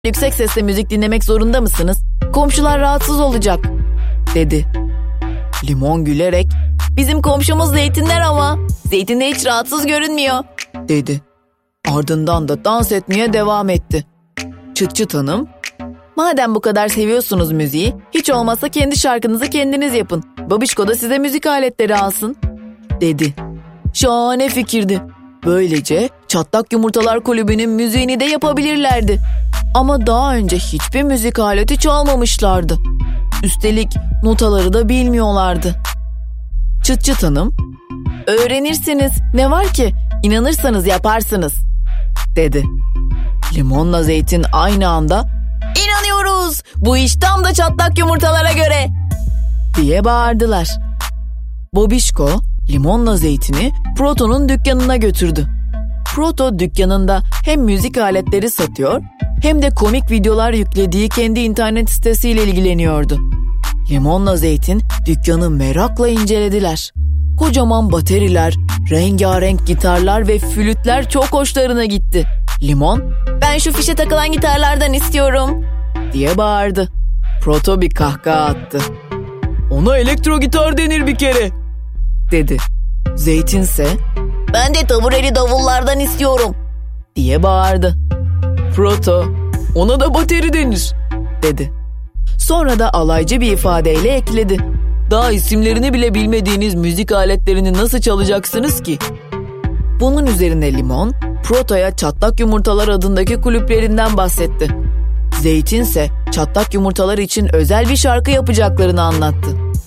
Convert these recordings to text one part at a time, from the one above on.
Yüksek sesle müzik dinlemek zorunda mısınız? Komşular rahatsız olacak, dedi. Limon gülerek, bizim komşumuz zeytinler ama zeytin de hiç rahatsız görünmüyor, dedi. Ardından da dans etmeye devam etti. Çıt Çıt Hanım, madem bu kadar seviyorsunuz müziği, hiç olmazsa kendi şarkınızı kendiniz yapın. Babişko da size müzik aletleri alsın, dedi. Şahane fikirdi. Böylece Çatlak Yumurtalar Kulübü'nün müziğini de yapabilirlerdi. Ama daha önce hiçbir müzik aleti çalmamışlardı. Üstelik notaları da bilmiyorlardı. Çıt Çıt Hanım, öğrenirsiniz, ne var ki, inanırsanız yaparsınız, dedi. Limonla Zeytin aynı anda, İnanıyoruz, bu iş tam da Çatlak Yumurtalara göre, diye bağırdılar. Bobişko, Limonla Zeytin'i Proto'nun dükkanına götürdü. Proto dükkanında hem müzik aletleri satıyor hem de komik videolar yüklediği kendi internet sitesiyle ilgileniyordu. Limonla Zeytin dükkanı merakla incelediler. Kocaman bateriler, rengarenk gitarlar ve flütler çok hoşlarına gitti. Limon, ben şu fişe takılan gitarlardan istiyorum, diye bağırdı. Proto bir kahkaha attı. Ona elektro gitar denir bir kere, dedi. Zeytinse, ben de tabureli davullardan istiyorum, diye bağırdı. Proto, ona da bateri denir, dedi. Sonra da alaycı bir ifadeyle ekledi. Daha isimlerini bile bilmediğiniz müzik aletlerini nasıl çalacaksınız ki? Bunun üzerine Limon, Proto'ya Çatlak Yumurtalar adındaki kulüplerinden bahsetti. Zeytinse Çatlak Yumurtalar için özel bir şarkı yapacaklarını anlattı.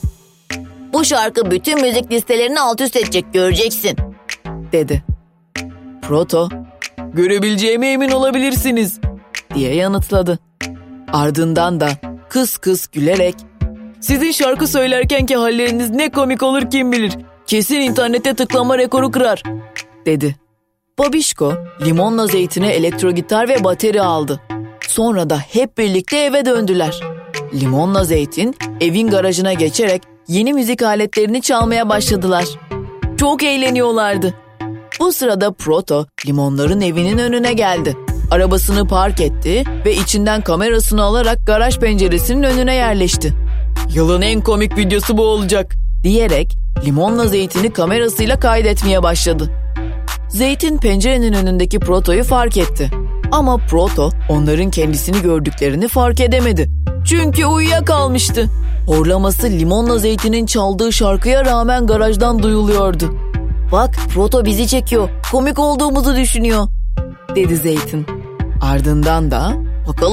Bu şarkı bütün müzik listelerini alt üst edecek, göreceksin, dedi. Proto, görebileceğime emin olabilirsiniz, diye yanıtladı. Ardından da kıs kıs gülerek, sizin şarkı söylerkenki halleriniz ne komik olur kim bilir, kesin internette tıklama rekoru kırar, dedi. Babişko, Limonla Zeytin'e elektro gitar ve bateri aldı. Sonra da hep birlikte eve döndüler. Limonla Zeytin evin garajına geçerek yeni müzik aletlerini çalmaya başladılar. Çok eğleniyorlardı. Bu sırada Proto Limonların evinin önüne geldi. Arabasını park etti ve içinden kamerasını alarak garaj penceresinin önüne yerleşti. Yılın en komik videosu bu olacak, diyerek Limonla Zeytin'i kamerasıyla kaydetmeye başladı. Zeytin pencerenin önündeki Proto'yu fark etti. Ama Proto onların kendisini gördüklerini fark edemedi. Çünkü uyuyakalmıştı. Horlaması Limonla Zeytin'in çaldığı şarkıya rağmen garajdan duyuluyordu. Bak, Proto bizi çekiyor, komik olduğumuzu düşünüyor, dedi Zeytin. Ardından da bakalım